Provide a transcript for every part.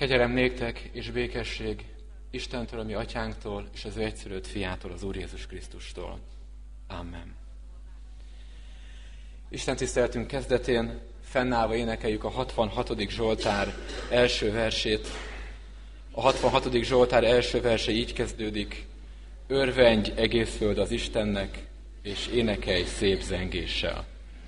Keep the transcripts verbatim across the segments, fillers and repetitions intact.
Kegyelem néktek és békesség Istentől, a mi atyánktól, és az ő egyszülött fiától, az Úr Jézus Krisztustól. Amen. Isten tiszteletünk kezdetén fennállva énekeljük a hatvanhatodik Zsoltár első versét. A hatvanhatodik Zsoltár első verse így kezdődik: Örvendj egész föld az Istennek, és énekelj szép zengéssel.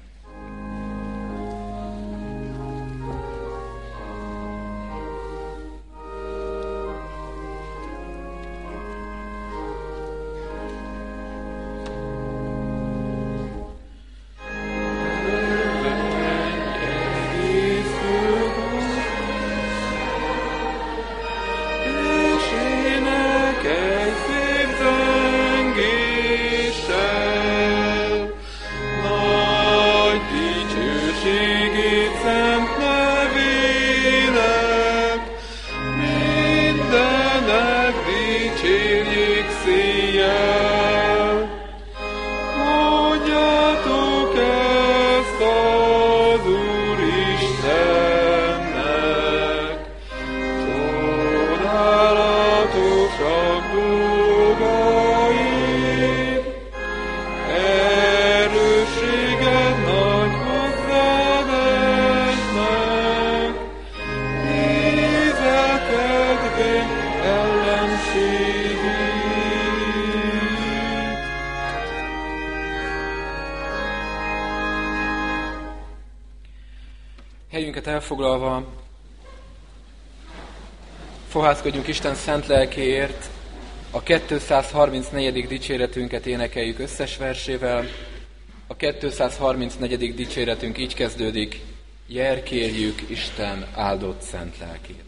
Helyünket elfoglalva, fohászkodjunk Isten szent lelkéért, a kétszázharmincnegyedik dicséretünket énekeljük összes versével. A kétszázharmincnegyedik dicséretünk így kezdődik: Jelkérjük Isten áldott szent lelkét.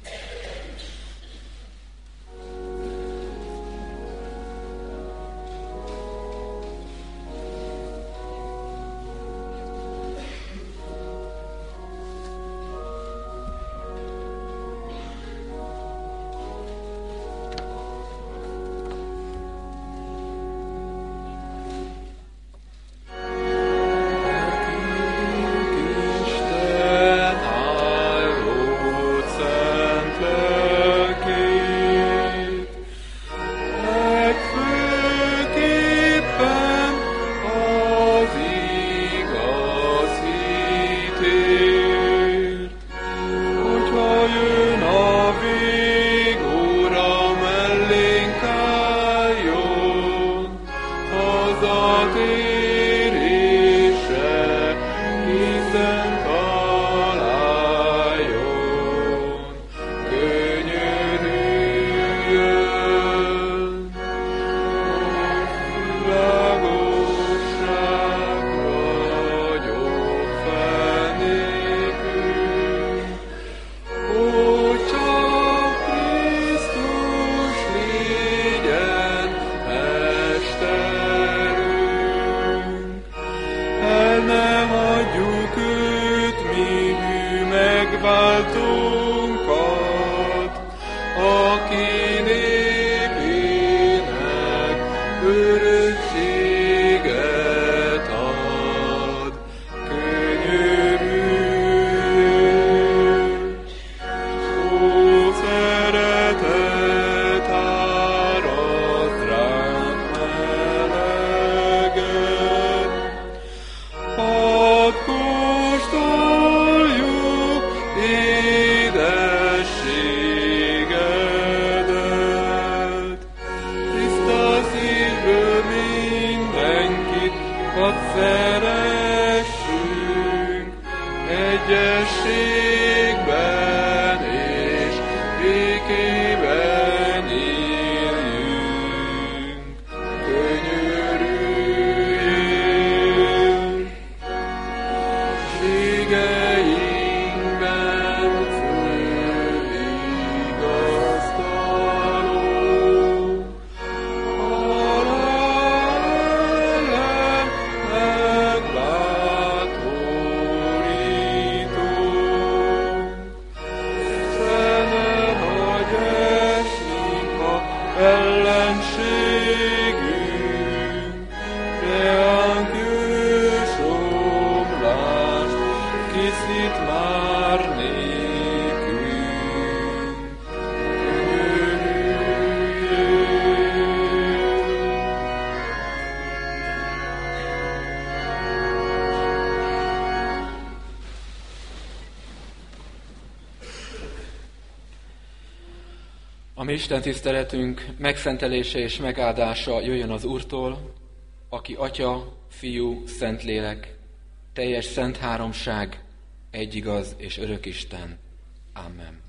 Krisztus szívből mi mi Isten tiszteletünk megszentelése és megáldása jöjjön az Úrtól, aki Atya, Fiú, Szentlélek, teljes szent háromság, egy igaz és örök Isten. Amen.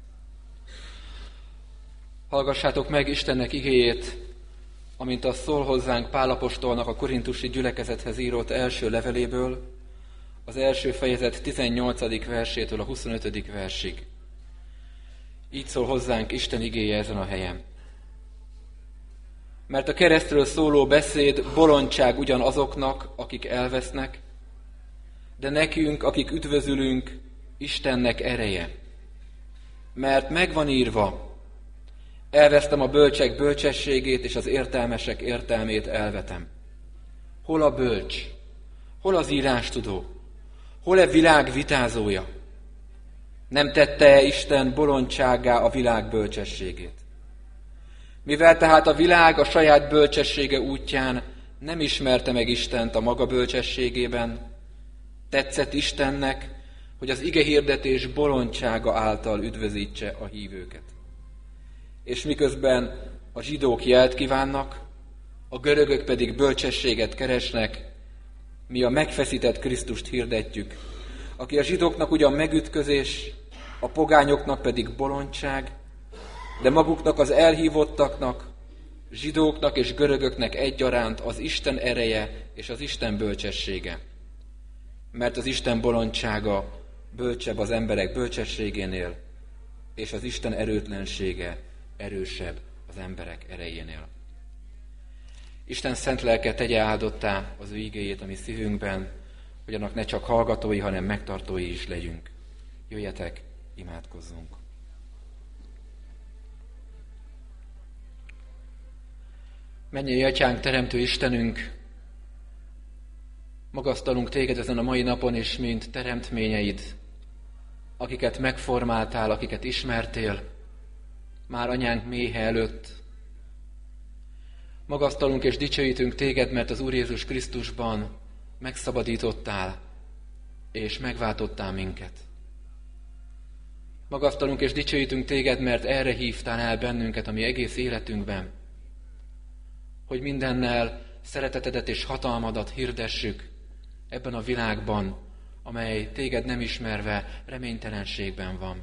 Hallgassátok meg Istennek igéjét, amint az szól hozzánk Pál apostolnak a korintusi gyülekezethez írott első leveléből, az első fejezet tizennyolcadik versétől a huszonötödik versig. Így szól hozzánk Isten igéje ezen a helyen. Mert a keresztről szóló beszéd bolondság ugyan azoknak, akik elvesznek, de nekünk, akik üdvözülünk, Istennek ereje. Mert megvan írva, elvesztem a bölcsek bölcsességét, és az értelmesek értelmét elvetem. Hol a bölcs? Hol az írástudó? Hol a világ vitázója? Nem tette Isten bolondsággá a világ bölcsességét? Mivel tehát a világ a saját bölcsessége útján nem ismerte meg Istent a maga bölcsességében, tetszett Istennek, hogy az igehirdetés bolondsága által üdvözítse a hívőket. És miközben a zsidók jelt kívánnak, a görögök pedig bölcsességet keresnek, mi a megfeszített Krisztust hirdetjük, aki a zsidóknak ugyan megütközés, a pogányoknak pedig bolondság, de maguknak az elhívottaknak, zsidóknak és görögöknek egyaránt az Isten ereje és az Isten bölcsessége. Mert az Isten bolondsága bölcsebb az emberek bölcsességénél, és az Isten erőtlensége erősebb az emberek erejénél. Isten szent lelke tegye áldottá az ő igéjét a mi szívünkben, hogy annak ne csak hallgatói, hanem megtartói is legyünk. Jöjjetek, imádkozzunk! Mennyei Atyánk, Teremtő Istenünk, magasztalunk Téged ezen a mai napon is, mint teremtményeid, akiket megformáltál, akiket ismertél, már anyánk méhe előtt. Magasztalunk és dicsőítünk Téged, mert az Úr Jézus Krisztusban megszabadítottál, és megváltottál minket. Magasztalunk és dicsőítünk Téged, mert erre hívtál el bennünket a mi egész életünkben, hogy mindennel szeretetedet és hatalmadat hirdessük ebben a világban, amely Téged nem ismerve reménytelenségben van.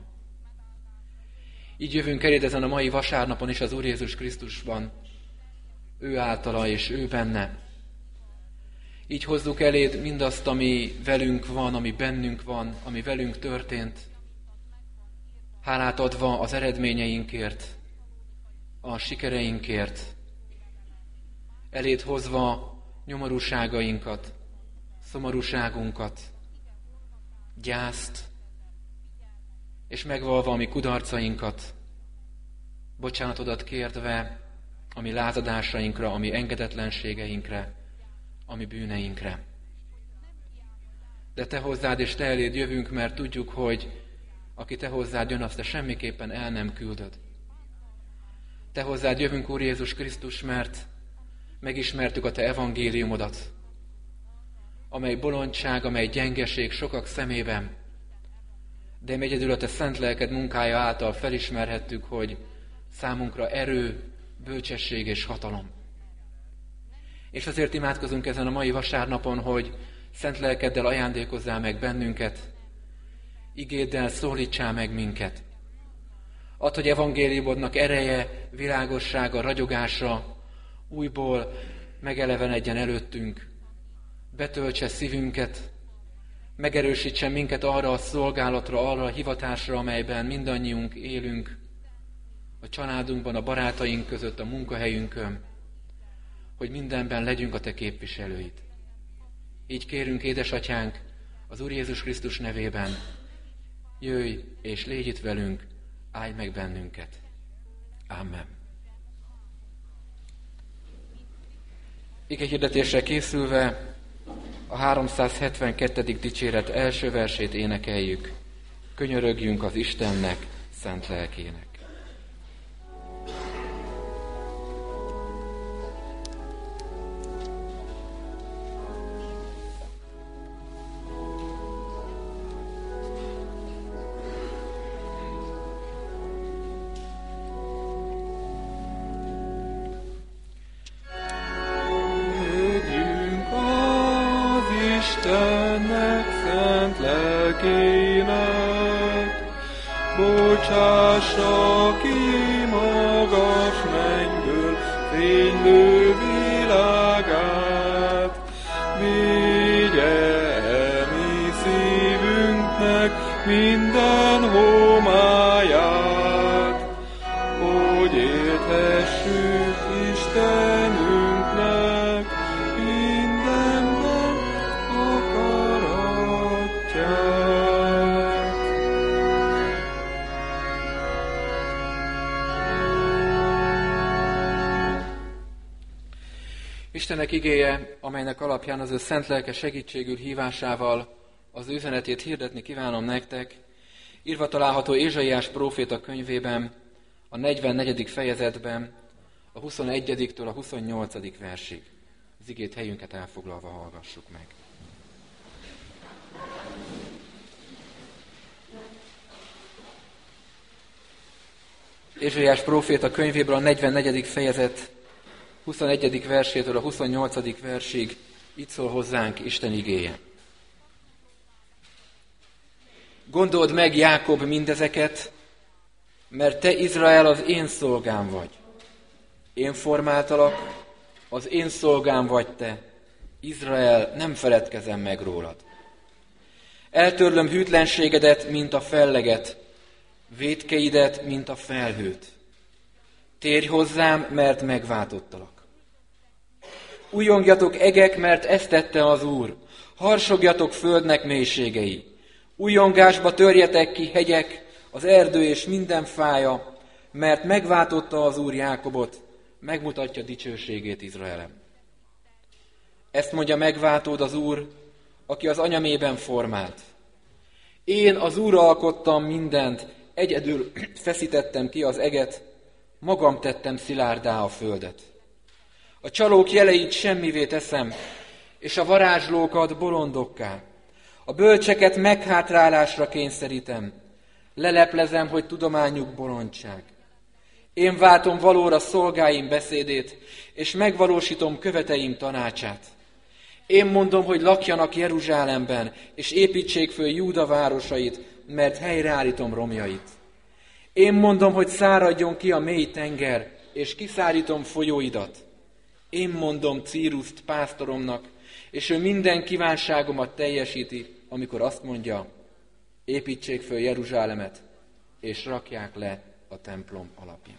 Így jövünk eléd ezen a mai vasárnapon is az Úr Jézus Krisztusban, ő általa és ő benne. Így hozzuk eléd mindazt, ami velünk van, ami bennünk van, ami velünk történt, hálát adva az eredményeinkért, a sikereinkért, eléd hozva nyomorúságainkat, szomorúságunkat, gyászt, és megvalva a mi kudarcainkat, bocsánatodat kérve a mi lázadásainkra, a mi engedetlenségeinkre, a mi bűneinkre. De Te hozzád és Te eléd jövünk, mert tudjuk, hogy aki Te hozzád jön, azt Te semmiképpen el nem küldöd. Te hozzád jövünk, Úr Jézus Krisztus, mert megismertük a Te evangéliumodat, amely bolondság, amely gyengeség sokak szemében, de egyedül a Te szent lelked munkája által felismerhettük, hogy számunkra erő, bölcsesség és hatalom. És azért imádkozunk ezen a mai vasárnapon, hogy szent lelkeddel ajándékozzál meg bennünket, igéddel szólítsál meg minket. Add, hogy evangéliumodnak ereje, világossága, ragyogása újból megelevenedjen előttünk, betöltse szívünket, megerősítsen minket arra a szolgálatra, arra a hivatásra, amelyben mindannyiunk élünk, a családunkban, a barátaink között, a munkahelyünkön, hogy mindenben legyünk a Te képviselőid. Így kérünk, édesatyánk, az Úr Jézus Krisztus nevében, jöjj és légy itt velünk, állj meg bennünket. Amen. Igehirdetésre készülve a háromszázhetvenkettedik dicséret első versét énekeljük. Könyörögjünk az Istennek, szent lelkének. Istennek szent lelkének, bocsássa ki magas mennyből fénylő világát, vigye el mi szívünknek minden homályát, hogy élhessük Istenünknek mindenben akaratját. Istennek igéje, amelynek alapján az ő szent lelke segítségül hívásával az üzenetét hirdetni kívánom nektek, írva található Ézsaiás próféta könyvében, a negyvennegyedik fejezetben, a huszonegyediktől a huszonnyolcadik versig. Az igét helyünket elfoglalva hallgassuk meg. Ézsaiás próféta könyvéből a negyvennegyedik fejezet huszonegyedik versétől a huszonnyolcadik versig így szól hozzánk Isten igéje. Gondold meg, Jákob, mindezeket, mert te, Izrael, az én szolgám vagy. Én formáltalak, az én szolgám vagy te. Izrael, nem feledkezem meg rólad. Eltörlöm hűtlenségedet, mint a felleget, vétkeidet, mint a felhőt. Térj hozzám, mert megváltottalak. Újjongjatok, egek, mert ezt tette az Úr. Harsogjatok, földnek mélységei. Újjongásba törjetek ki, hegyek, az erdő és minden fája, mert megváltotta az Úr Jákobot, megmutatja dicsőségét Izraelem. Ezt mondja megváltód az Úr, aki az anyamében formált. Én az Úr alkottam mindent, egyedül feszítettem ki az eget, magam tettem szilárdá a földet. A csalók jeleit semmivé teszem, és a varázslókat bolondokká. A bölcseket meghátrálásra kényszerítem. Leleplezem, hogy tudományuk bolondság. Én váltom valóra szolgáim beszédét, és megvalósítom követeim tanácsát. Én mondom, hogy lakjanak Jeruzsálemben, és építsék föl Júda városait, mert helyreállítom romjait. Én mondom, hogy száradjon ki a mély tenger, és kiszárítom folyóidat. Én mondom Círuszt pásztoromnak, és ő minden kívánságomat teljesíti, amikor azt mondja, építsék föl Jeruzsálemet, és rakják le a templom alapját.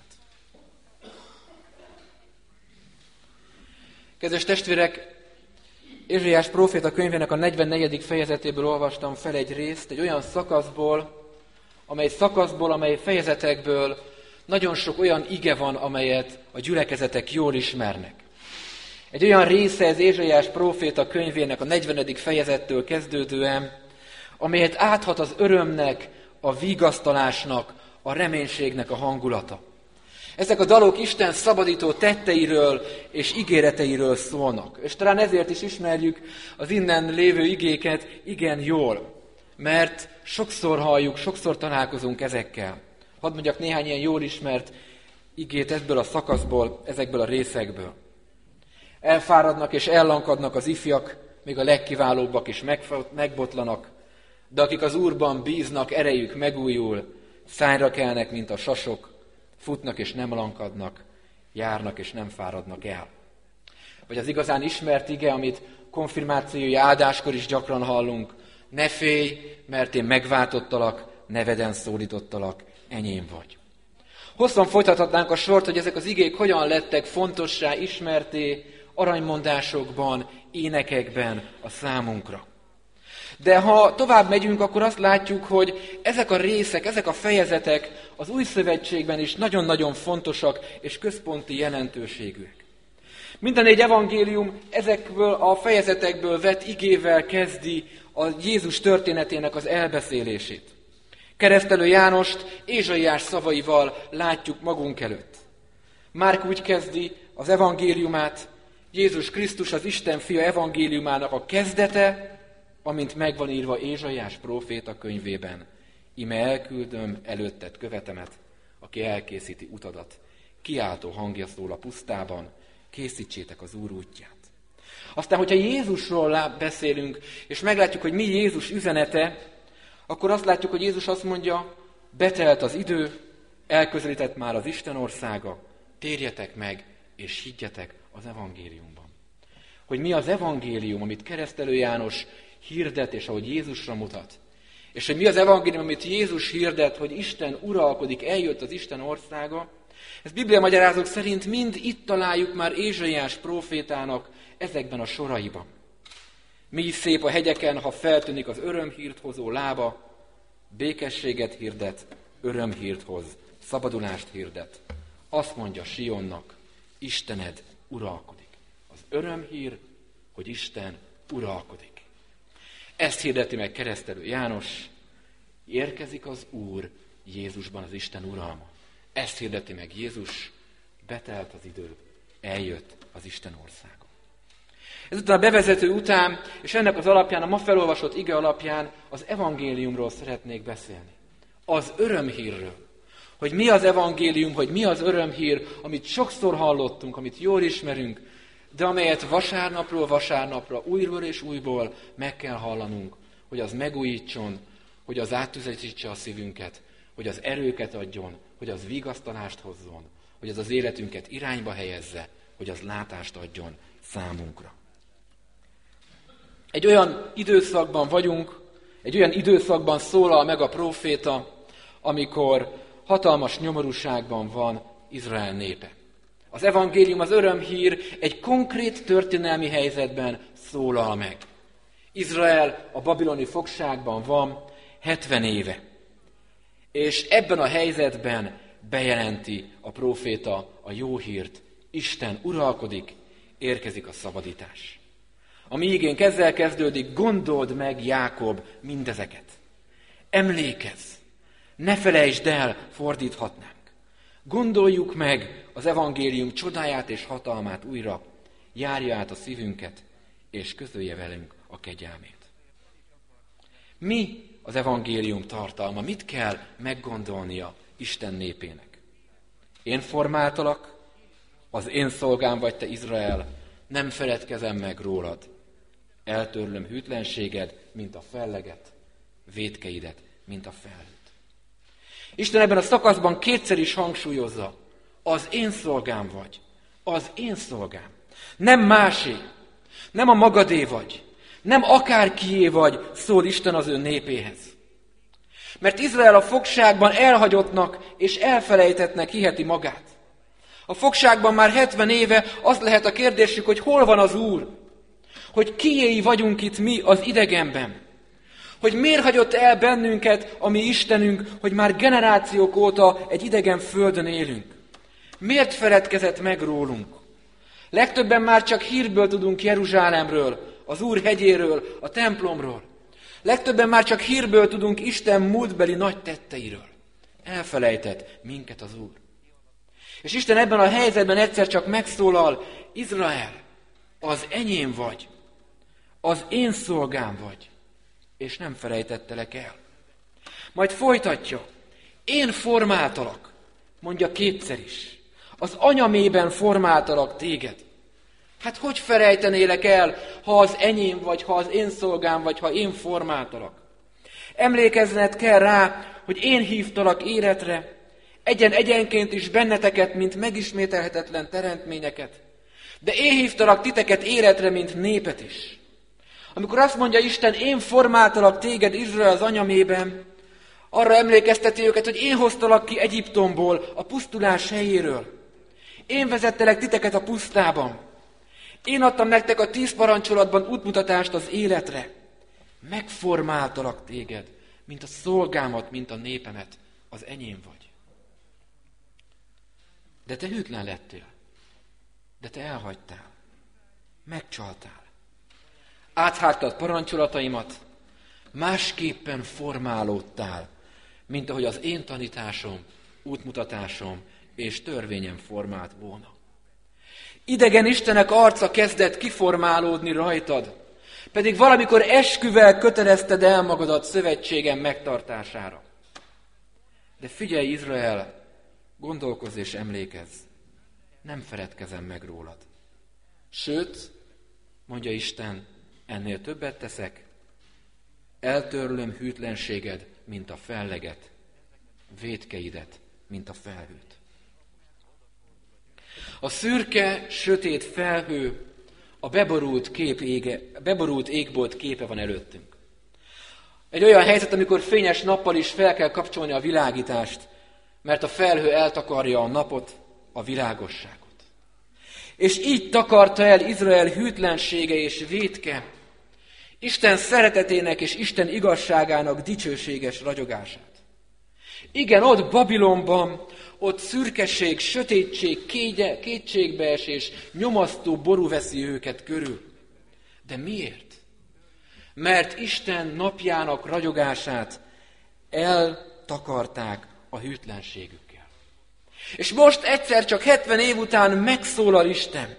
Kedves testvérek, Ézsaiás próféta könyvének a negyvennegyedik fejezetéből olvastam fel egy részt, egy olyan szakaszból, amely szakaszból, amely fejezetekből nagyon sok olyan ige van, amelyet a gyülekezetek jól ismernek. Egy olyan része ez Ézsaiás próféta könyvének a negyvenedik fejezettől kezdődően, amelyet áthat az örömnek, a vigasztalásnak, a reménységnek a hangulata. Ezek a dalok Isten szabadító tetteiről és ígéreteiről szólnak. És talán ezért is ismerjük az innen lévő igéket igen jól. Mert sokszor halljuk, sokszor találkozunk ezekkel. Hadd mondjak néhány ilyen jól ismert igét ebből a szakaszból, ezekből a részekből. Elfáradnak és ellankadnak az ifjak, még a legkiválóbbak is megbotlanak, de akik az Úrban bíznak, erejük megújul, szányra kelnek, mint a sasok, futnak és nem lankadnak, járnak és nem fáradnak el. Vagy az igazán ismert ige, amit konfirmációi áldáskor is gyakran hallunk, ne félj, mert én megváltottalak, neveden szólítottalak, enyém vagy. Hosszan folytathatnánk a sort, hogy ezek az igék hogyan lettek fontossá, ismerté, aranymondásokban, énekekben a számunkra. De ha tovább megyünk, akkor azt látjuk, hogy ezek a részek, ezek a fejezetek az Új Szövetségben is nagyon-nagyon fontosak és központi jelentőségűek. Minden egy evangélium ezekből a fejezetekből vett igével kezdi a Jézus történetének az elbeszélését. Keresztelő Jánost Ézsaiás szavaival látjuk magunk előtt. Márk úgy kezdi az evangéliumát, Jézus Krisztus az Isten fia evangéliumának a kezdete, amint megvan írva Ézsaiás próféta könyvében. Ime elküldöm előtted követemet, aki elkészíti utadat. Kiáltó hangja szól a pusztában, készítsétek az Úr útját. Aztán, hogyha Jézusról beszélünk, és meglátjuk, hogy mi Jézus üzenete, akkor azt látjuk, hogy Jézus azt mondja, betelt az idő, elközelített már az Isten országa, térjetek meg, és higgyetek az evangéliumban. Hogy mi az evangélium, amit Keresztelő János hirdet, és ahogy Jézusra mutat. És hogy mi az evangélium, amit Jézus hirdet, hogy Isten uralkodik, eljött az Isten országa, ezt Biblia magyarázók szerint mind itt találjuk már Ézsaiás prófétának ezekben a soraiban. Mi is szép a hegyeken, ha feltűnik az örömhírt hozó lába, békességet hirdet, örömhírt hoz, szabadulást hirdet. Azt mondja Sionnak, Istened uralkodik. Az örömhír, hogy Isten uralkodik. Ezt hirdeti meg Keresztelő János, érkezik az Úr Jézusban az Isten uralma. Ezt hirdeti meg Jézus, betelt az idő, eljött az Isten országa. Ezután a bevezető után, és ennek az alapján, a ma felolvasott ige alapján az evangéliumról szeretnék beszélni. Az örömhírről. Hogy mi az evangélium, hogy mi az örömhír, amit sokszor hallottunk, amit jól ismerünk, de amelyet vasárnapról vasárnapra, újból és újból meg kell hallanunk, hogy az megújítson, hogy az áttüzetítse a szívünket, hogy az erőket adjon, hogy az vigasztalást hozzon, hogy az az életünket irányba helyezze, hogy az látást adjon számunkra. Egy olyan időszakban vagyunk, egy olyan időszakban szólal meg a próféta, amikor hatalmas nyomorúságban van Izrael népe. Az evangélium, az örömhír egy konkrét történelmi helyzetben szólal meg. Izrael a babiloni fogságban van hetven éve. És ebben a helyzetben bejelenti a próféta a jó hírt. Isten uralkodik, érkezik a szabadítás. A mi igénk ezzel kezdődik, gondold meg, Jákob, mindezeket. Emlékezz, ne felejtsd el, fordíthatnánk. Gondoljuk meg az evangélium csodáját és hatalmát újra, járja át a szívünket, és közölje velünk a kegyelmét. Mi az evangélium tartalma? Mit kell meggondolnia Isten népének? Én formáltalak, az én szolgám vagy te, Izrael, nem feledkezem meg rólad. Eltörlöm hűtlenséged, mint a felleget, vétkeidet, mint a felhőt. Isten ebben a szakaszban kétszer is hangsúlyozza, az én szolgám vagy, az én szolgám. Nem másé, nem a magadé vagy, nem akárkié vagy, szól Isten az ő népéhez. Mert Izrael a fogságban elhagyottnak és elfelejtettnek hiheti magát. A fogságban már hetven éve az lehet a kérdésük, hogy hol van az Úr, hogy kiéi vagyunk itt mi az idegenben, hogy miért hagyott el bennünket a mi Istenünk, hogy már generációk óta egy idegen földön élünk. Miért feledkezett meg rólunk? Legtöbben már csak hírből tudunk Jeruzsálemről, az Úr hegyéről, a templomról. Legtöbben már csak hírből tudunk Isten múltbeli nagy tetteiről. Elfelejtett minket az Úr. És Isten ebben a helyzetben egyszer csak megszólal, Izrael, az enyém vagy, az én szolgám vagy, és nem felejtettelek el. Majd folytatja, én formáltalak, mondja kétszer is, az anyamében formáltalak téged. Hát hogy felejtenélek el, ha az enyém vagy, ha az én szolgám vagy, ha én formáltalak? Emlékezned kell rá, hogy én hívtalak életre, egyen-egyenként is benneteket, mint megismételhetetlen teremtményeket, de én hívtalak titeket életre, mint népet is. Amikor azt mondja Isten, én formáltalak téged Izrael az anyamében, arra emlékezteti őket, hogy én hoztalak ki Egyiptomból, a pusztulás helyéről. Én vezettelek titeket a pusztában. Én adtam nektek a tíz parancsolatban útmutatást az életre. Megformáltalak téged, mint a szolgámat, mint a népemet, az enyém vagy. De te hűtlen lettél. De te elhagytál. Megcsaltál. Áthágtad parancsolataimat, másképpen formálódtál, mint ahogy az én tanításom, útmutatásom és törvényem formált volna. Idegen istenek arca kezdett kiformálódni rajtad, pedig valamikor esküvel kötelezted el magadat szövetségem megtartására. De figyelj, Izrael, gondolkozz és emlékezz, nem feledkezem meg rólad. Sőt, mondja Isten, ennél többet teszek, eltörlöm hűtlenséged, mint a felleget, vétkeidet, mint a felhőt. A szürke, sötét felhő, a beborult, kép ége, beborult égbolt képe van előttünk. Egy olyan helyzet, amikor fényes nappal is fel kell kapcsolni a világítást, mert a felhő eltakarja a napot, a világosságot. És így takarta el Izrael hűtlensége és vétke, Isten szeretetének és Isten igazságának dicsőséges ragyogását. Igen, ott Babilonban, ott szürkeség, sötétség, kégye, kétségbeesés, nyomasztó ború veszi őket körül. De miért? Mert Isten napjának ragyogását eltakarták a hűtlenségükkel. És most egyszer csak hetven év után megszólal Isten.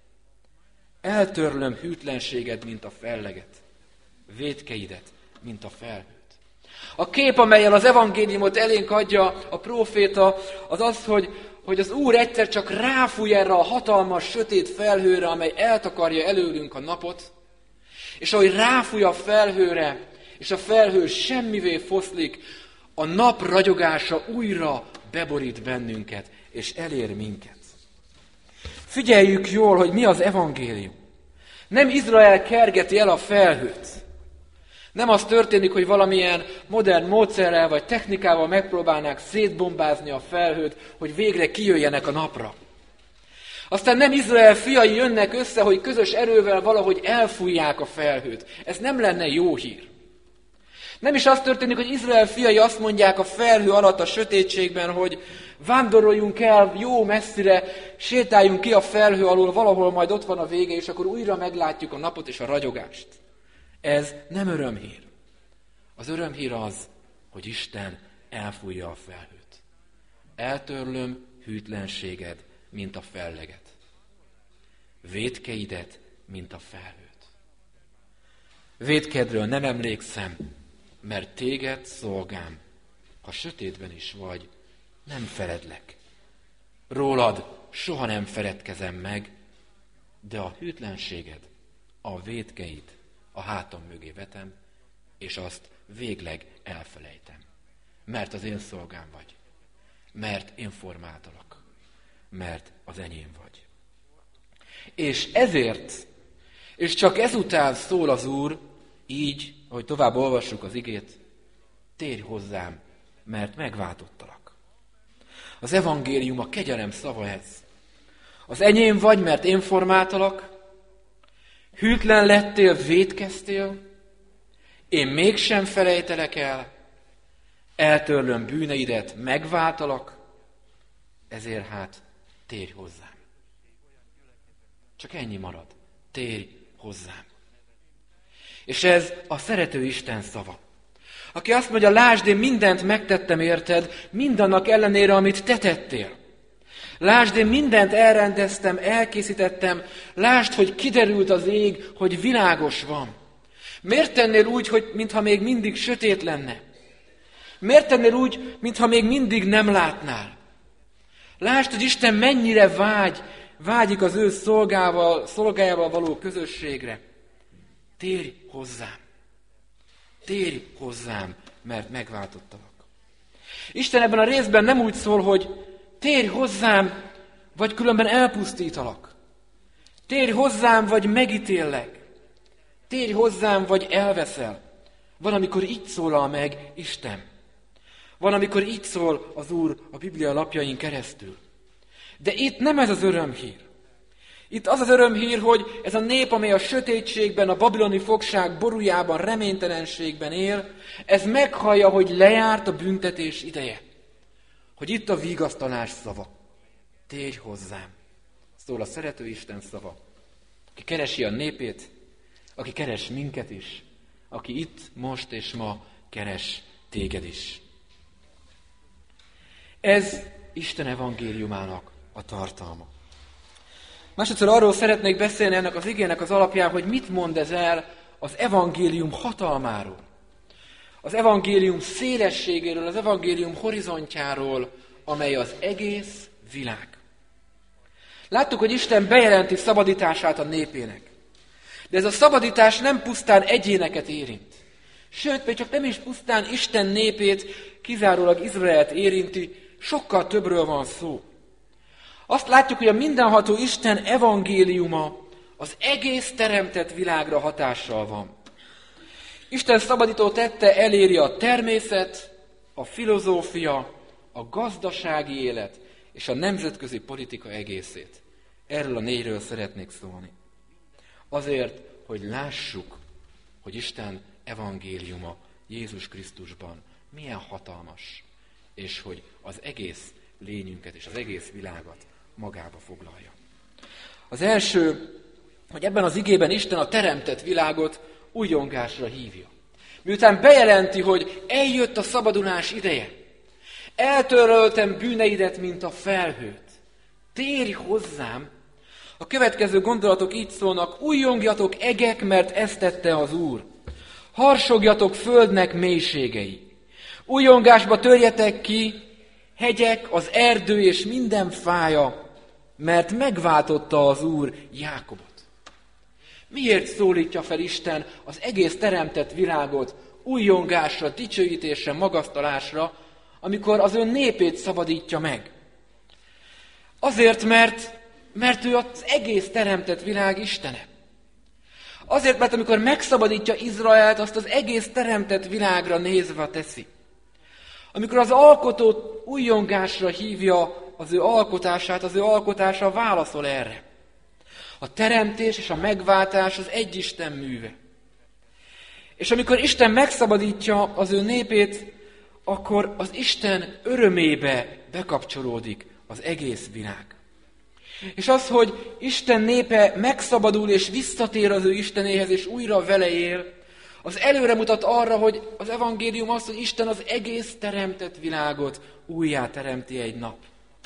Eltörlöm hűtlenséged, mint a felleget, vétkeidet, mint a felhőt. A kép, amellyel az evangéliumot elénk adja a próféta, az az, hogy, hogy az Úr egyszer csak ráfúj erre a hatalmas, sötét felhőre, amely eltakarja előlünk a napot, és ahogy ráfúj a felhőre, és a felhő semmivé foszlik, a nap ragyogása újra beborít bennünket, és elér minket. Figyeljük jól, hogy mi az evangélium. Nem Izrael kergeti el a felhőt. Nem az történik, hogy valamilyen modern módszerrel vagy technikával megpróbálnák szétbombázni a felhőt, hogy végre kijöjjenek a napra. Aztán nem Izrael fiai jönnek össze, hogy közös erővel valahogy elfújják a felhőt. Ez nem lenne jó hír. Nem is az történik, hogy Izrael fiai azt mondják a felhő alatt a sötétségben, hogy vándoroljunk el jó messzire, sétáljunk ki a felhő alól, valahol majd ott van a vége, és akkor újra meglátjuk a napot és a ragyogást. Ez nem örömhír. Az örömhír az, hogy Isten elfújja a felhőt. Eltörlöm hűtlenséged, mint a felleget. Vétkeidet, mint a felhőt. Vétkedről nem emlékszem, mert téged, szolgám, ha sötétben is vagy, nem feledlek. Rólad soha nem feledkezem meg, de a hűtlenséged, a vétkeid a hátam mögé vetem, és azt végleg elfelejtem. Mert az én szolgám vagy. Mert én formáltalak. Mert az enyém vagy. És ezért, és csak ezután szól az Úr, így, ahogy tovább olvassuk az igét, térj hozzám, mert megváltottalak. Az evangélium a kegyelem szava ez. Az enyém vagy, mert én formáltalak, hűtlen lettél, vétkeztél, én mégsem felejtelek el, eltörlöm bűneidet, megváltalak, ezért hát térj hozzám. Csak ennyi marad. Térj hozzám. És ez a szerető Isten szava. Aki azt mondja, lásd, én mindent megtettem érted, mindannak ellenére, amit te tettél. Lásd, én mindent elrendeztem, elkészítettem, lásd, hogy kiderült az ég, hogy világos van. Miért tennél úgy, hogy mintha még mindig sötét lenne? Miért tennél úgy, mintha még mindig nem látnál? Lásd, hogy Isten mennyire vágy, vágyik az ő szolgával, szolgájával való közösségre. Térj hozzám. Térj hozzám, mert megváltottalak. Isten ebben a részben nem úgy szól, hogy térj hozzám, vagy különben elpusztítalak. Térj hozzám, vagy megítéllek. Térj hozzám, vagy elveszel. Van, amikor így szólal meg Isten. Van, amikor így szól az Úr a Biblia lapjain keresztül. De itt nem ez az örömhír. Itt az az örömhír, hogy ez a nép, amely a sötétségben, a babiloni fogság borújában, reménytelenségben él, ez meghallja, hogy lejárt a büntetés ideje. Hogy itt a vigasztalás szava. Térj hozzám. Szól a szerető Isten szava. Aki keresi a népét, aki keres minket is, aki itt, most és ma keres téged is. Ez Isten evangéliumának a tartalma. Másodszor arról szeretnék beszélni ennek az igének az alapján, hogy mit mond ez el az evangélium hatalmáról. Az evangélium szélességéről, az evangélium horizontjáról, amely az egész világ. Láttuk, hogy Isten bejelenti szabadítását a népének. De ez a szabadítás nem pusztán egyéneket érint. Sőt, még csak nem is pusztán Isten népét, kizárólag Izraelt érinti, sokkal többről van szó. Azt látjuk, hogy a mindenható Isten evangéliuma az egész teremtett világra hatással van. Isten szabadító tette eléri a természet, a filozófia, a gazdasági élet és a nemzetközi politika egészét. Erről a négyről szeretnék szólni. Azért, hogy lássuk, hogy Isten evangéliuma Jézus Krisztusban milyen hatalmas, és hogy az egész lényünket és az egész világot magába foglalja. Az első, hogy ebben az igében Isten a teremtett világot újongásra hívja. Miután bejelenti, hogy eljött a szabadulás ideje, eltöröltem bűneidet, mint a felhőt. Térj hozzám! A következő gondolatok így szólnak, újjongjatok egek, mert ezt tette az Úr. Harsogjatok földnek mélységei. Újjongásba törjetek ki, hegyek, az erdő és minden fája, mert megváltotta az Úr Jákobot. Miért szólítja fel Isten az egész teremtett világot újjongásra, dicsőítésre, magasztalásra, amikor az ön népét szabadítja meg? Azért, mert, mert ő az egész teremtett világ Istene. Azért, mert amikor megszabadítja Izraelt, azt az egész teremtett világra nézve teszi. Amikor az alkotó újjongásra hívja az ő alkotását, az ő alkotása válaszol erre. A teremtés és a megváltás az egy Isten műve. És amikor Isten megszabadítja az ő népét, akkor az Isten örömébe bekapcsolódik az egész világ. És az, hogy Isten népe megszabadul és visszatér az ő Istenéhez, és újra vele él, az előre mutat arra, hogy az evangélium az, hogy Isten az egész teremtett világot újjá teremti egy nap.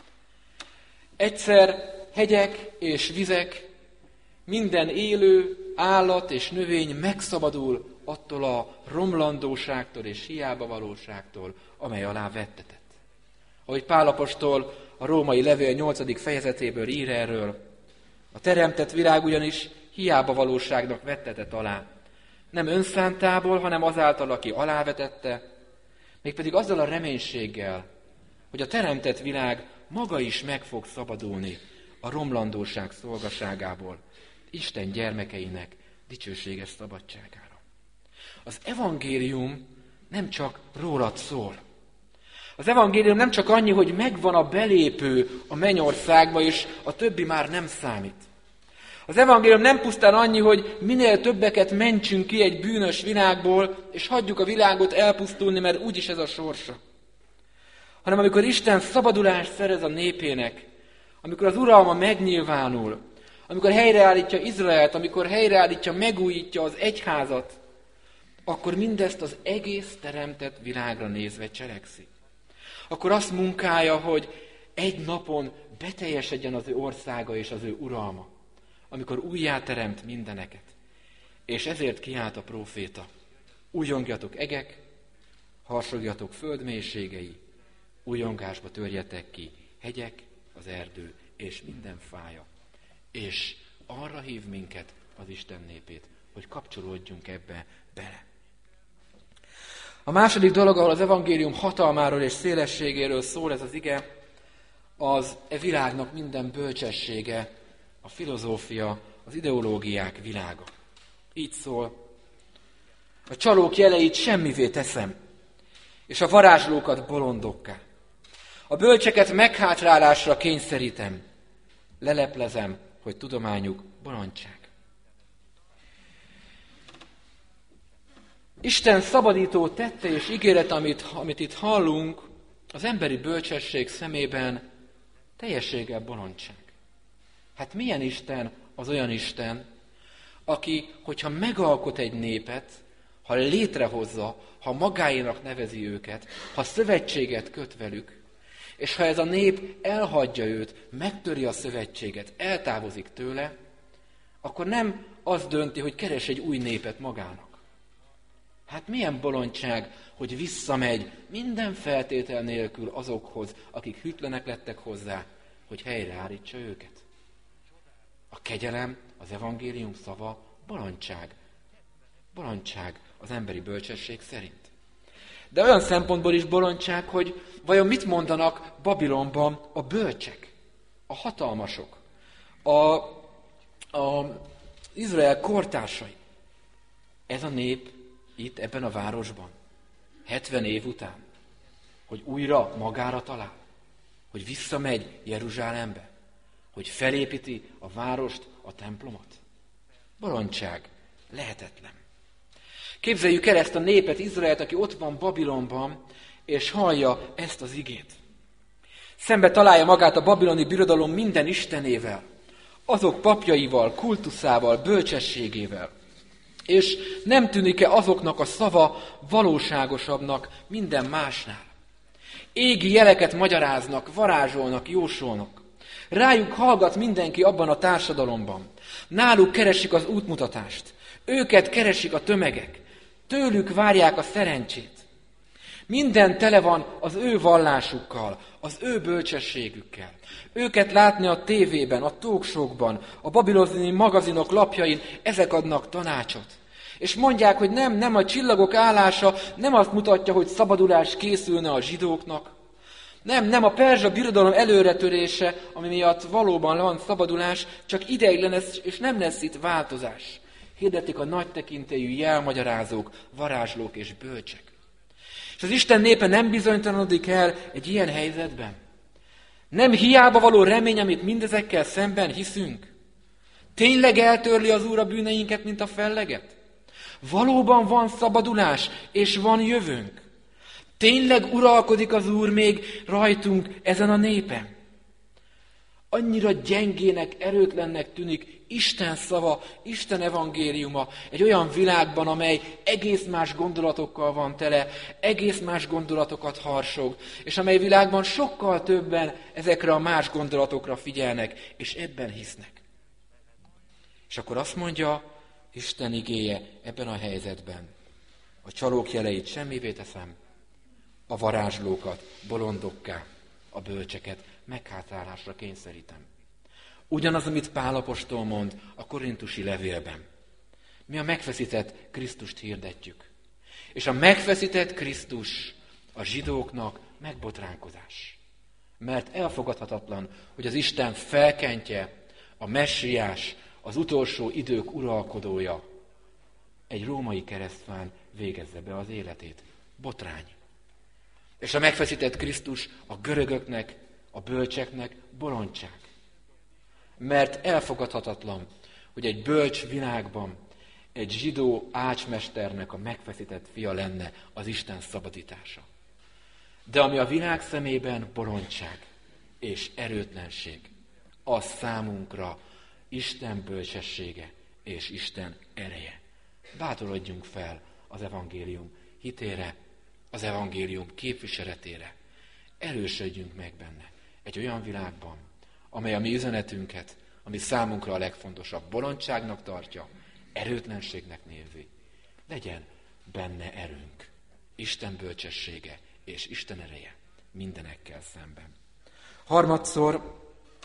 Egyszer hegyek és vizek, minden élő, állat és növény megszabadul attól a romlandóságtól és hiába valóságtól, amely alá vettetett. Ahogy Pál apostol a római levél nyolcadik fejezetéből ír erről, a teremtett világ ugyanis hiába valóságnak vettetett alá. Nem önszántából, hanem azáltal, aki alávetette, mégpedig azzal a reménységgel, hogy a teremtett világ maga is meg fog szabadulni a romlandóság szolgaságából, Isten gyermekeinek dicsőséges szabadságára. Az evangélium nem csak rólad szól. Az evangélium nem csak annyi, hogy megvan a belépő a mennyországba, és a többi már nem számít. Az evangélium nem pusztán annyi, hogy minél többeket mentsünk ki egy bűnös világból, és hagyjuk a világot elpusztulni, mert úgyis ez a sorsa. Hanem amikor Isten szabadulást szerez a népének, amikor az uralma megnyilvánul, amikor helyreállítja Izraelt, amikor helyreállítja, megújítja az egyházat, akkor mindezt az egész teremtett világra nézve cselekszik. Akkor azt munkálja, hogy egy napon beteljesedjen az ő országa és az ő uralma, amikor újjáteremt mindeneket. És ezért kiált a próféta. Újjongjatok egek, harsogjatok föld mélységei, újjongásba törjetek ki hegyek, az erdő és minden fája. És arra hív minket az Isten népét, hogy kapcsolódjunk ebbe bele. A második dolog, ahol az evangélium hatalmáról és szélességéről szól ez az ige, az e világnak minden bölcsessége, a filozófia, az ideológiák világa. Így szól, a csalók jeleit semmivé teszem, és a varázslókat bolondokká. A bölcseket meghátrálásra kényszerítem, leleplezem, hogy tudományuk bolondság. Isten szabadító tette és ígéret, amit, amit itt hallunk, az emberi bölcsesség szemében teljességgel bolondság. Hát milyen Isten az olyan Isten, aki, hogyha megalkot egy népet, ha létrehozza, ha magáénak nevezi őket, ha szövetséget köt velük, és ha ez a nép elhagyja őt, megtöri a szövetséget, eltávozik tőle, akkor nem az dönti, hogy keres egy új népet magának. Hát milyen bolondság, hogy visszamegy minden feltétel nélkül azokhoz, akik hűtlenek lettek hozzá, hogy helyreállítsa őket. A kegyelem, az evangélium szava Bolondság. Bolondság az emberi bölcsesség szerint. De olyan szempontból is bolondság, hogy vajon mit mondanak Babilonban a bölcsek, a hatalmasok, a, a Izrael kortársai. Ez a nép itt, ebben a városban, hetven év után, hogy újra magára talál, hogy visszamegy Jeruzsálembe, hogy felépíti a várost, a templomot. Bolondság, lehetetlen. Képzeljük el ezt a népet, Izraelt, aki ott van Babilonban, és hallja ezt az igét. Szembe találja magát a babiloni birodalom minden istenével, azok papjaival, kultuszával, bölcsességével. És nem tűnik-e azoknak a szava valóságosabbnak minden másnál? Égi jeleket magyaráznak, varázsolnak, jósolnak. Rájuk hallgat mindenki abban a társadalomban. Náluk keresik az útmutatást. Őket keresik a tömegek. Tőlük várják a szerencsét. Minden tele van az ő vallásukkal, az ő bölcsességükkel. Őket látni a tévében, a talkshowkban, a babiloni magazinok lapjain, ezek adnak tanácsot. És mondják, hogy nem, nem a csillagok állása nem azt mutatja, hogy szabadulás készülne a zsidóknak. Nem, nem a perzsa birodalom előretörése, ami miatt valóban van szabadulás, csak ideiglenes, és nem lesz itt változás. Hirdetik a nagy tekintélyű jelmagyarázók, varázslók és bölcsek. És az Isten népe nem bizonytalanodik el egy ilyen helyzetben? Nem hiába való remény, amit mindezekkel szemben hiszünk? Tényleg eltörli az Úr a bűneinket, mint a felleget? Valóban van szabadulás, és van jövőnk? Tényleg uralkodik az Úr még rajtunk ezen a népen? Annyira gyengének, erőtlennek tűnik Isten szava, Isten evangéliuma egy olyan világban, amely egész más gondolatokkal van tele, egész más gondolatokat harsog, és amely világban sokkal többen ezekre a más gondolatokra figyelnek, és ebben hisznek. És akkor azt mondja Isten igéje ebben a helyzetben: a csalók jeleit semmivé teszem, a varázslókat bolondokká, a bölcseket meghátálásra kényszerítem. Ugyanaz, amit Pál apostol mond a korintusi levélben. Mi a megfeszített Krisztust hirdetjük. És a megfeszített Krisztus a zsidóknak megbotránkozás. Mert elfogadhatatlan, hogy az Isten felkentje, a messiás, az utolsó idők uralkodója egy római keresztfán végezze be az életét. Botrány. És a megfeszített Krisztus a görögöknek, a bölcseknek bolondság. Mert elfogadhatatlan, hogy egy bölcs világban egy zsidó ácsmesternek a megfeszített fia lenne az Isten szabadítása. De ami a világ szemében bolondság és erőtlenség, az számunkra Isten bölcsessége és Isten ereje. Bátorodjunk fel az evangélium hitére, az evangélium képviseletére. Erősödjünk meg benne egy olyan világban, amely a mi üzenetünket, ami számunkra a legfontosabb, bolondságnak tartja, erőtlenségnek nézi. Legyen benne erőnk, Isten bölcsessége és Isten ereje mindenekkel szemben. Harmadszor,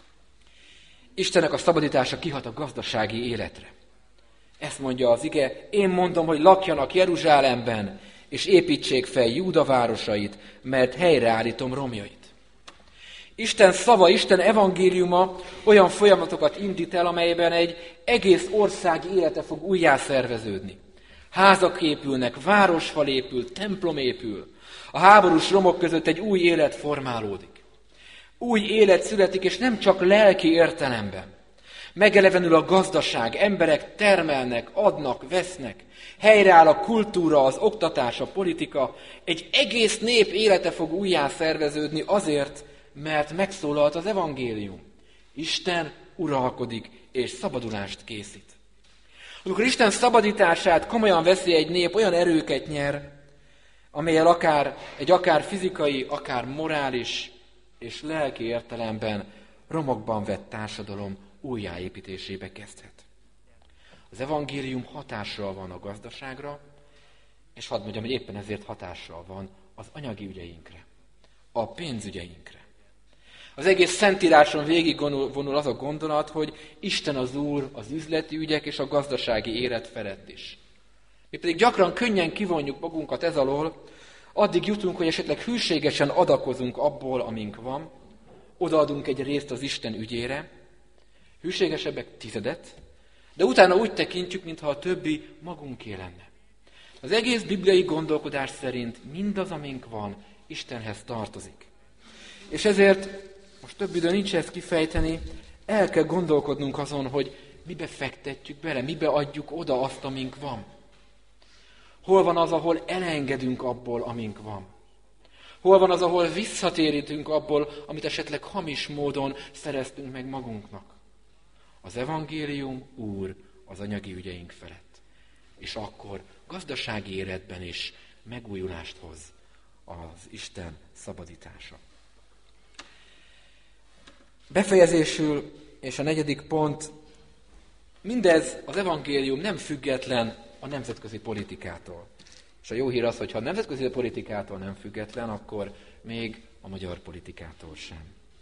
Istennek a szabadítása kihat a gazdasági életre. Ezt mondja az ige: én mondom, hogy lakjanak Jeruzsálemben, és építsék fel Júda városait, mert helyreállítom romjait. Isten szava, Isten evangéliuma olyan folyamatokat indít el, amelyben egy egész ország élete fog újjászerveződni. Házak épülnek, városfal épül, templom épül. A háborús romok között egy új élet formálódik. Új élet születik, és nem csak lelki értelemben. Megelevenül a gazdaság, emberek termelnek, adnak, vesznek. Helyreáll a kultúra, az oktatás, a politika. Egy egész nép élete fog újjászerveződni azért, mert megszólalt az evangélium. Isten uralkodik és szabadulást készít. Amikor Isten szabadítását komolyan veszi egy nép, olyan erőket nyer, amellyel akár egy akár fizikai, akár morális és lelki értelemben romokban vett társadalom újjáépítésébe kezdhet. Az evangélium hatással van a gazdaságra, és hadd mondjam, hogy éppen ezért hatással van az anyagi ügyeinkre, a pénzügyeinkre. Az egész Szentíráson végig vonul az a gondolat, hogy Isten az Úr az üzleti ügyek és a gazdasági élet felett is. Mi pedig gyakran könnyen kivonjuk magunkat ez alól, addig jutunk, hogy esetleg hűségesen adakozunk abból, amink van, odaadunk egy részt az Isten ügyére, hűségesebbek tizedet, de utána úgy tekintjük, mintha a többi magunké lenne. Az egész bibliai gondolkodás szerint mindaz, amink van, Istenhez tartozik. És ezért, most több idő nincs ezt kifejteni, el kell gondolkodnunk azon, hogy mibe fektetjük bele, mibe adjuk oda azt, amink van. Hol van az, ahol elengedünk abból, amink van? Hol van az, ahol visszatérítünk abból, amit esetleg hamis módon szereztünk meg magunknak? Az evangélium Úr az anyagi ügyeink felett. És akkor gazdasági életben is megújulást hoz az Isten szabadítása. Befejezésül, és a negyedik pont, mindez az evangélium nem független a nemzetközi politikától. És a jó hír az, hogy ha a nemzetközi politikától nem független, akkor még a magyar politikától sem.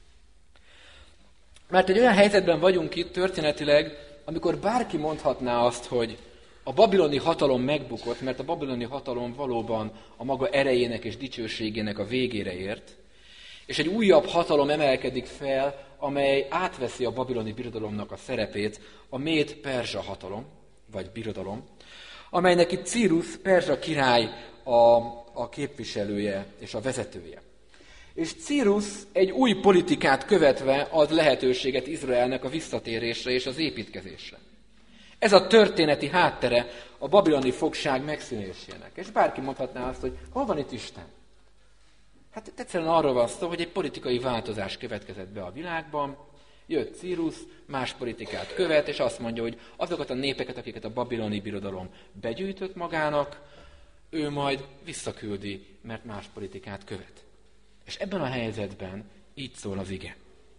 Mert egy olyan helyzetben vagyunk itt történetileg, amikor bárki mondhatná azt, hogy a babiloni hatalom megbukott, mert a babiloni hatalom valóban a maga erejének és dicsőségének a végére ért, és egy újabb hatalom emelkedik fel, amely átveszi a babiloni birodalomnak a szerepét, a méd-perzsa hatalom, vagy birodalom, amelynek itt Círus, perzsa király a, a képviselője és a vezetője. És Círus egy új politikát követve ad lehetőséget Izraelnek a visszatérésre és az építkezésre. Ez a történeti háttere a babiloni fogság megszűnésének. És bárki mondhatná azt, hogy hol van itt Isten? Hát egyszerűen arról van szó, hogy egy politikai változás következett be a világban, jött Círus, más politikát követ, és azt mondja, hogy azokat a népeket, akiket a babiloni birodalom begyűjtött magának, ő majd visszaküldi, mert más politikát követ. És ebben a helyzetben így szól az ige.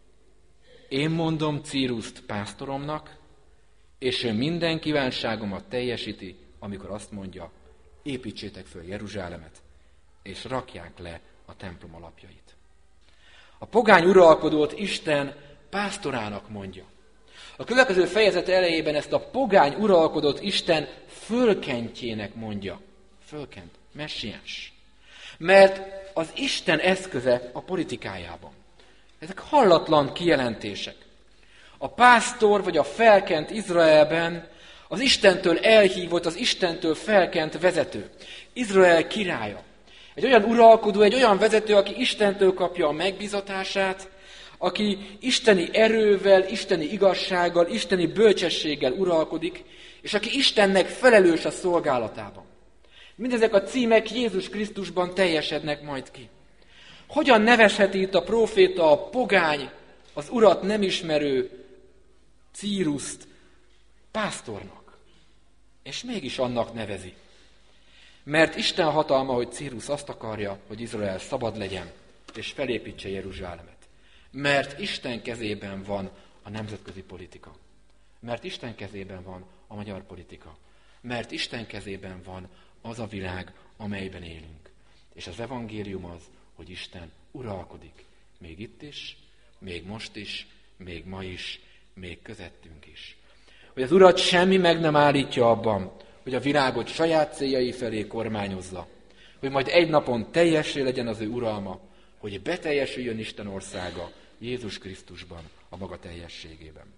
Én mondom Círuszt pásztoromnak, és ő minden kívánságomat teljesíti, amikor azt mondja, építsétek föl Jeruzsálemet, és rakják le a templom alapjait. A pogány uralkodót Isten pásztorának mondja. A következő fejezet elejében ezt a pogány uralkodót Isten fölkentjének mondja. Fölkent, messiás. Mert az Isten eszköze a politikájában. Ezek hallatlan kijelentések. A pásztor vagy a felkent Izraelben az Istentől elhívott, az Istentől felkent vezető. Izrael királya. Egy olyan uralkodó, egy olyan vezető, aki Istentől kapja a megbízatását, aki isteni erővel, isteni igazsággal, isteni bölcsességgel uralkodik, és aki Istennek felelős a szolgálatában. Mindezek a címek Jézus Krisztusban teljesednek majd ki. Hogyan nevezheti itt a próféta a pogány, az urat nem ismerő Círuszt pásztornak? És mégis annak nevezi. Mert Isten hatalma, hogy Círus azt akarja, hogy Izrael szabad legyen, és felépítse Jeruzsálemet. Mert Isten kezében van a nemzetközi politika. Mert Isten kezében van a magyar politika. Mert Isten kezében van az a világ, amelyben élünk. És az evangélium az, hogy Isten uralkodik. Még itt is, még most is, még ma is, még közöttünk is. Hogy az Urat semmi meg nem állítja abban, hogy a világot saját céljai felé kormányozza. Hogy majd egy napon teljessé legyen az ő uralma, hogy beteljesüljön Isten országa Jézus Krisztusban, a maga teljességében.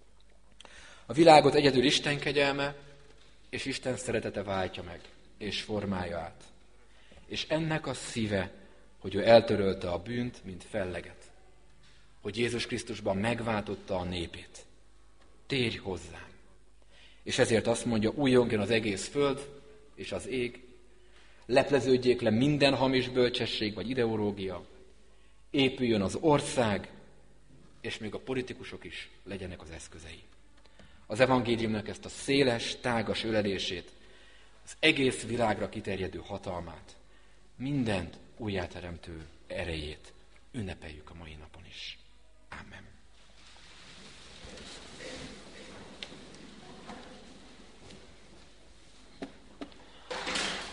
A világot egyedül Isten kegyelme és Isten szeretete váltja meg, és formálja át. És ennek a szíve, hogy ő eltörölte a bűnt, mint felleget. Hogy Jézus Krisztusban megváltotta a népét. Térj hozzám! És ezért azt mondja, újjongon az egész föld és az ég, lepleződjék le minden hamis bölcsesség vagy ideológia, épüljön az ország, és még a politikusok is legyenek az eszközei. Az evangéliumnak ezt a széles, tágas ölelését, az egész világra kiterjedő hatalmát, mindent újjáteremtő erejét ünnepeljük a mai napon is. Ámen.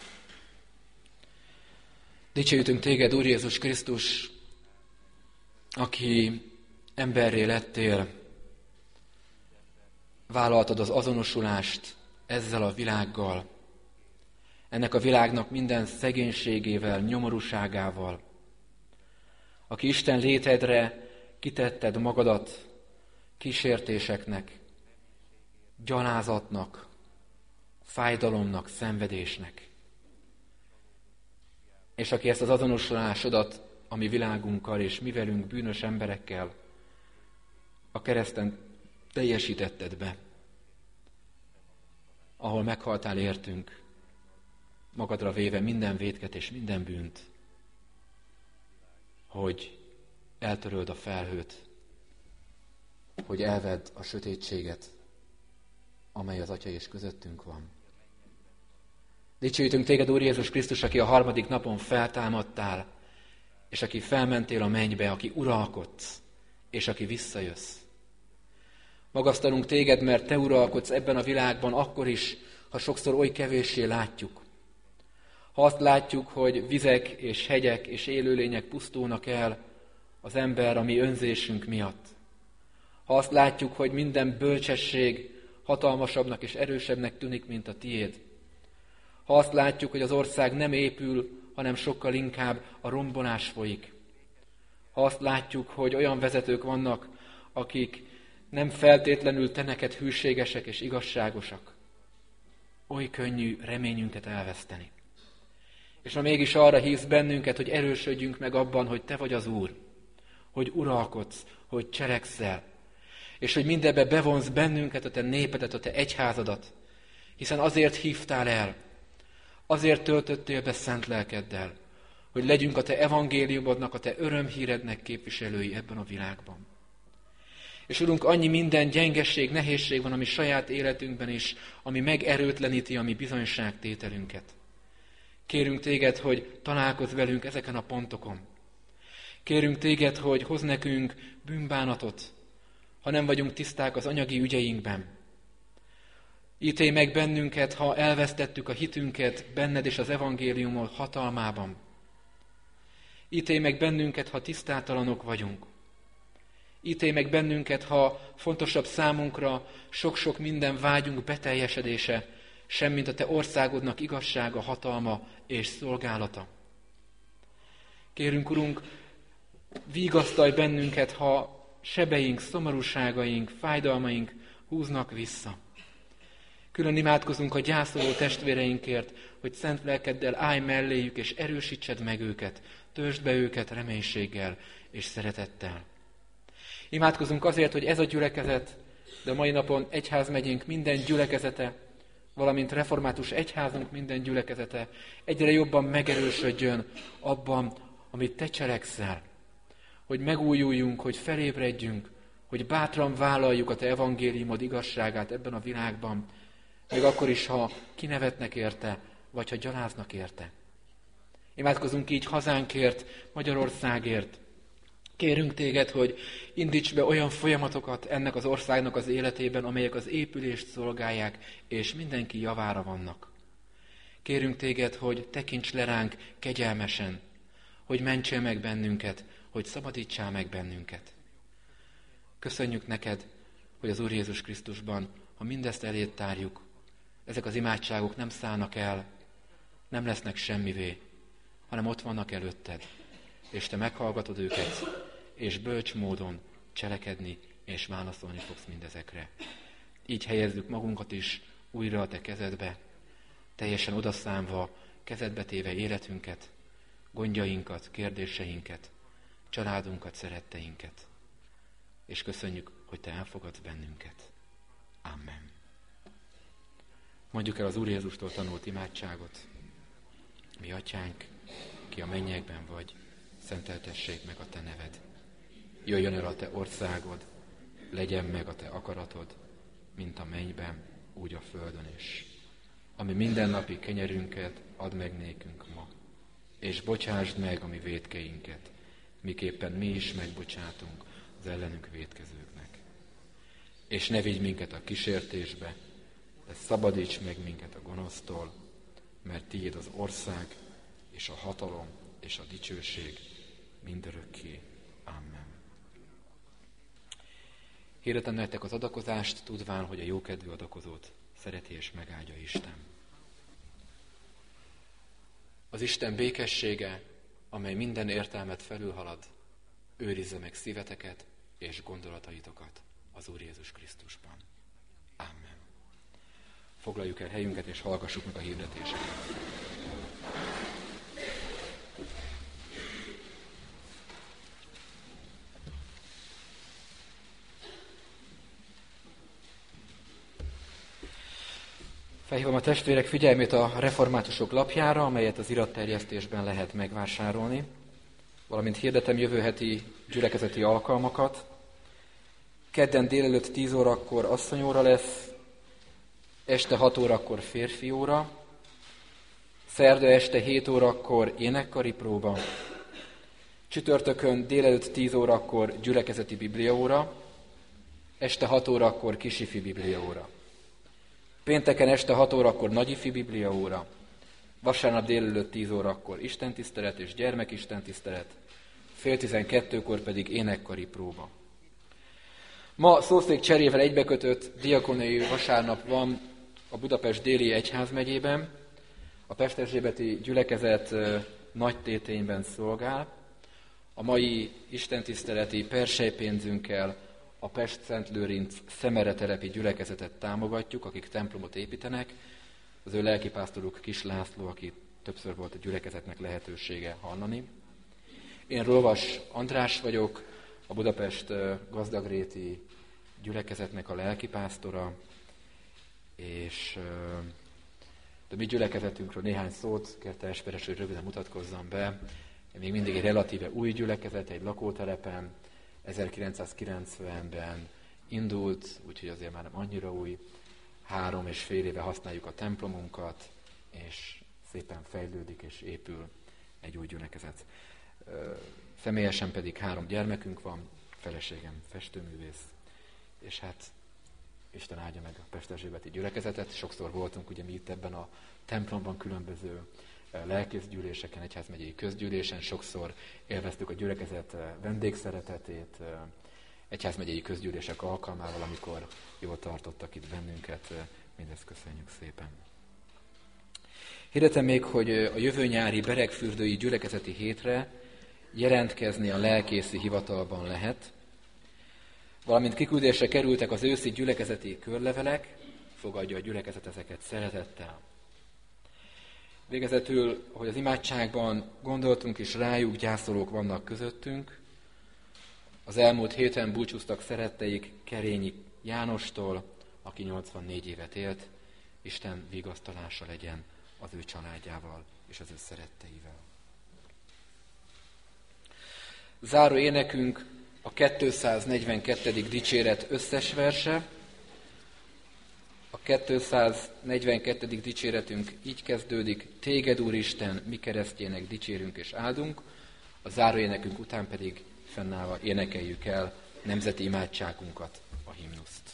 Dicsőítünk téged, Úr Jézus Krisztus, aki emberré lettél, vállaltad az azonosulást ezzel a világgal, ennek a világnak minden szegénységével, nyomorúságával, aki Isten létedre kitetted magadat kísértéseknek, gyalázatnak, fájdalomnak, szenvedésnek. És aki ezt az azonosulásodat a mi világunkkal és mi velünk bűnös emberekkel a kereszten teljesítetted be, ahol meghaltál értünk, magadra véve minden vétket és minden bűnt, hogy eltöröld a felhőt, hogy elvedd a sötétséget, amely az Atya és közöttünk van. Dicsőítünk téged, Úr Jézus Krisztus, aki a harmadik napon feltámadtál, és aki felmentél a mennybe, aki uralkodsz, és aki visszajössz. Magasztalunk téged, mert te uralkodsz ebben a világban akkor is, ha sokszor oly kevéssé látjuk. Ha azt látjuk, hogy vizek és hegyek és élőlények pusztulnak el az ember a mi önzésünk miatt. Ha azt látjuk, hogy minden bölcsesség hatalmasabbnak és erősebbnek tűnik, mint a tiéd. Ha azt látjuk, hogy az ország nem épül, hanem sokkal inkább a rombolás folyik. Ha azt látjuk, hogy olyan vezetők vannak, akik nem feltétlenül te neked hűségesek és igazságosak, oly könnyű reményünket elveszteni. És ha mégis arra hívsz bennünket, hogy erősödjünk meg abban, hogy te vagy az Úr, hogy uralkodsz, hogy cselekszel, és hogy mindebbe bevonsz bennünket, a te népedet, a te egyházadat, hiszen azért hívtál el, azért töltöttél be szent lelkeddel, hogy legyünk a te evangéliumodnak, a te örömhírednek képviselői ebben a világban. És Urunk, annyi minden gyengeség, nehézség van a mi saját életünkben is, ami megerőtleníti a mi bizonyságtételünket. Kérünk téged, hogy találkozz velünk ezeken a pontokon. Kérünk téged, hogy hozz nekünk bűnbánatot, ha nem vagyunk tiszták az anyagi ügyeinkben. Ítélj meg bennünket, ha elvesztettük a hitünket benned és az evangélium hatalmában. Ítélj meg bennünket, ha tisztátalanok vagyunk. Ítélj meg bennünket, ha fontosabb számunkra sok-sok minden vágyunk beteljesedése, semmint a te országodnak igazsága, hatalma és szolgálata. Kérünk, Urunk, vigasztalj bennünket, ha sebeink, szomorúságaink, fájdalmaink húznak vissza. Külön imádkozunk a gyászoló testvéreinkért, hogy szent lelkeddel állj melléjük, és erősítsed meg őket, töltsd be őket reménységgel és szeretettel. Imádkozunk azért, hogy ez a gyülekezet, de mai napon egyházmegyénk minden gyülekezete, valamint református egyházunk minden gyülekezete egyre jobban megerősödjön abban, amit te cselekszel, hogy megújuljunk, hogy felébredjünk, hogy bátran vállaljuk a te evangéliumod igazságát ebben a világban, még akkor is, ha kinevetnek érte, vagy ha gyaláznak érte. Imádkozunk így hazánkért, Magyarországért. Kérünk téged, hogy indíts be olyan folyamatokat ennek az országnak az életében, amelyek az épülést szolgálják, és mindenki javára vannak. Kérünk téged, hogy tekints le ránk kegyelmesen, hogy mentsél meg bennünket, hogy szabadítsál meg bennünket. Köszönjük neked, hogy az Úr Jézus Krisztusban, ha mindezt eléd tárjuk, ezek az imádságok nem szállnak el, nem lesznek semmivé, hanem ott vannak előtted, és te meghallgatod őket, és bölcs módon cselekedni és válaszolni fogsz mindezekre. Így helyezzük magunkat is újra a te kezedbe, teljesen odaszámva, kezedbe téve életünket, gondjainkat, kérdéseinket, családunkat, szeretteinket. És köszönjük, hogy te elfogadsz bennünket. Amen. Mondjuk el az Úr Jézustól tanult imádságot. Mi atyánk, ki a mennyekben vagy, szenteltessék meg a te neved. Jöjjön el a te országod, legyen meg a te akaratod, mint a mennyben, úgy a földön is. Ami mindennapi kenyerünket add meg nékünk ma, és bocsásd meg a mi vétkeinket, miképpen mi is megbocsátunk az ellenünk vétkezőknek. És ne vigy minket a kísértésbe, de szabadíts meg minket a gonosztól, mert tiéd az ország, és a hatalom, és a dicsőség mindörökké. Amen. Hirdetem nektek az adakozást, tudván, hogy a jókedvű adakozót szereti és megáldja Isten. Az Isten békessége, amely minden értelmet felülhalad, őrizze meg szíveteket és gondolataitokat az Úr Jézus Krisztusban. Amen. Foglaljuk el helyünket, és hallgassuk meg a hirdetéseket. Felhívom a testvérek figyelmét a reformátusok lapjára, amelyet az iratterjesztésben lehet megvásárolni, valamint hirdetem jövő heti gyülekezeti alkalmakat. Kedden délelőtt tíz órakor asszonyóra lesz, este hat órakor férfi óra, szerda este hét órakor énekkari próba, csütörtökön délelőtt tíz órakor gyülekezeti bibliaóra, este hat órakor kisifi bibliaóra. Pénteken este hat órakor nagyifi bibliaóra, vasárnap délelőtt tíz órakor istentisztelet és gyermekistentisztelet, fél tizenkettőkor pedig énekkari próba. Ma szószék cserével egybekötött diakóniai vasárnap van a Budapest déli egyházmegyében, a Pesterzsébeti gyülekezet nagytétényben szolgál. A mai istentiszteleti perselypénzünkkel a Pest-Szentlőrinc Szemere telepi gyülekezetet támogatjuk, akik templomot építenek. Az ő lelkipásztoruk Kis László, aki többször volt a gyülekezetnek lehetősége hallani. Én Rovas András vagyok, a Budapest gazdagréti gyülekezetnek a lelkipásztora, és de mi gyülekezetünkről néhány szót kérte Esperes, hogy röviden mutatkozzam be. Még mindig egy relatíve új gyülekezet, egy lakótelepen, ezerkilencszázkilencvenben indult, úgyhogy azért már nem annyira új. Három és fél éve használjuk a templomunkat, és szépen fejlődik és épül egy új gyülekezet. Személyesen pedig három gyermekünk van, feleségem festőművész, és hát Isten áldja meg a Pesterzsébeti gyülekezetet. Sokszor voltunk ugye mi itt ebben a templomban különböző lelkészgyűléseken, egyházmegyei közgyűlésen, sokszor élveztük a gyülekezet vendégszeretetét, egyházmegyei közgyűlések alkalmával, amikor jól tartottak itt bennünket, mindezt köszönjük szépen. Hirdetem még, hogy a jövő nyári beregfürdői gyülekezeti hétre jelentkezni a lelkészi hivatalban lehet, valamint kiküldésre kerültek az őszi gyülekezeti körlevelek, fogadja a gyülekezet ezeket szeretettel. Végezetül, hogy az imádságban gondoltunk is rájuk, gyászolók vannak közöttünk. Az elmúlt héten búcsúztak szeretteik Kerényi Jánostól, aki nyolcvannégy évet élt. Isten vigasztalása legyen az ő családjával és az ő szeretteivel. Záró énekünk a kétszáznegyvenkettedik dicséret összes verse. A kétszáznegyvenkettedik dicséretünk így kezdődik: Téged, Úristen, mi keresztjének dicsérünk és áldunk. A záróénekünk után pedig fennállva énekeljük el nemzeti imádságunkat, a himnuszt.